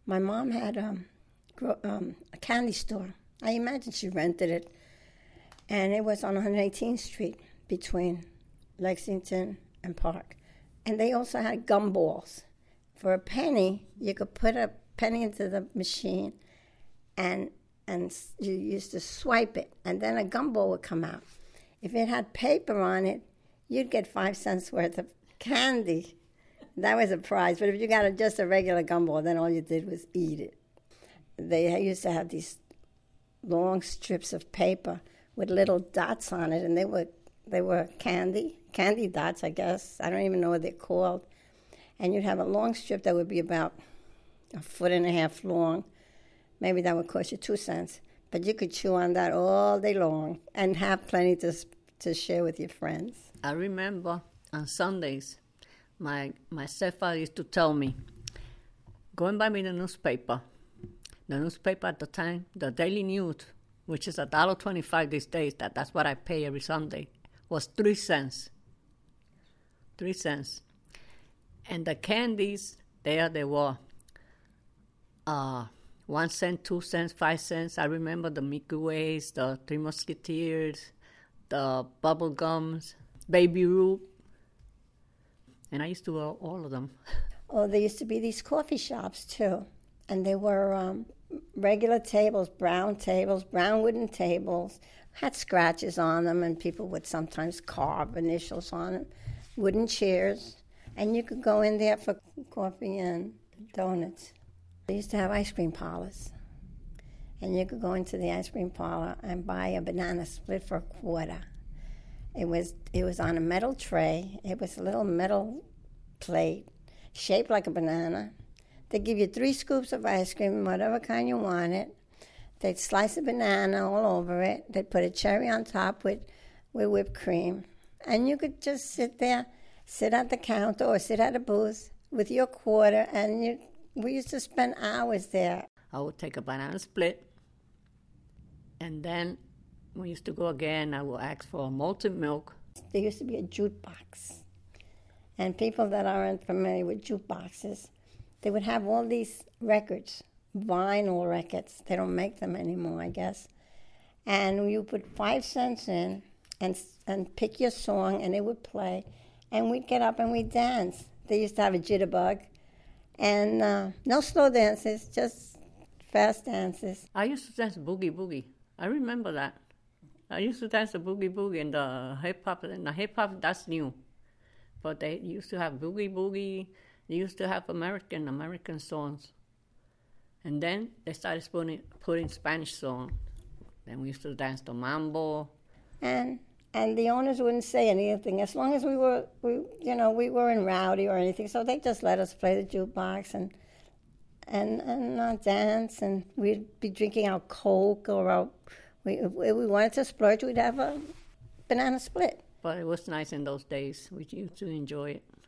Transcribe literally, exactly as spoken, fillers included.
My mom had um, gro- um, a candy store. I imagine she rented it. And it was on one hundred eighteenth Street between Lexington and Park. And they also had gumballs. For a penny, you could put a penny into the machine and and you used to swipe it, and then a gumball would come out. If it had paper on it, you'd get five cents worth of candy. That was a prize. But if you got a, just a regular gumball, then all you did was eat it. They used to have these long strips of paper with little dots on it, and they were they were candy, candy dots, I guess. I don't even know what they're called. And you'd have a long strip that would be about a foot and a half long. Maybe that would cost you two cents. But you could chew on that all day long and have plenty to to share with your friends. I remember on Sundays, my my stepfather used to tell me, go and buy me the newspaper. The newspaper at the time, the Daily News, which is one dollar and twenty-five cents these days, that, that's what I pay every Sunday, was three cents. Three cents. And the candies, there they were. Uh, one cent, two cents, five cents. I remember the Milky Ways, the Three Musketeers, the Bubble Gums, Baby Ruth. And I used to go all of them. Oh, there used to be these coffee shops, too. And they were um, regular tables, brown tables, brown wooden tables, had scratches on them, and people would sometimes carve initials on them, wooden chairs. And you could go in there for coffee and donuts. They used to have ice cream parlors. And you could go into the ice cream parlor and buy a banana split for a quarter. It was it was on a metal tray. It was a little metal plate shaped like a banana. They'd give you three scoops of ice cream, whatever kind you wanted. They'd slice a banana all over it. They'd put a cherry on top with, with whipped cream. And you could just sit there, sit at the counter or sit at a booth with your quarter, and you, we used to spend hours there. I would take a banana split, and then we used to go again. I would ask for a malted milk. There used to be a jute box. And people that aren't familiar with jute boxes, they would have all these records, vinyl records. They don't make them anymore, I guess. And you put five cents in and and pick your song, and it would play. And we'd get up and we'd dance. They used to have a jitterbug. And uh, no slow dances, just fast dances. I used to dance boogie boogie. I remember that. I used to dance the boogie boogie and the hip hop. And the hip hop, that's new. But they used to have boogie boogie. They used to have American, American songs. And then they started putting, putting Spanish songs. Then we used to dance the mambo. And and the owners wouldn't say anything as long as we were, we you know, we weren't rowdy or anything. So they just let us play the jukebox and and and uh, dance. And we'd be drinking our Coke or our, we, if we wanted to splurge, we'd have a banana split. But it was nice in those days. We used to enjoy it.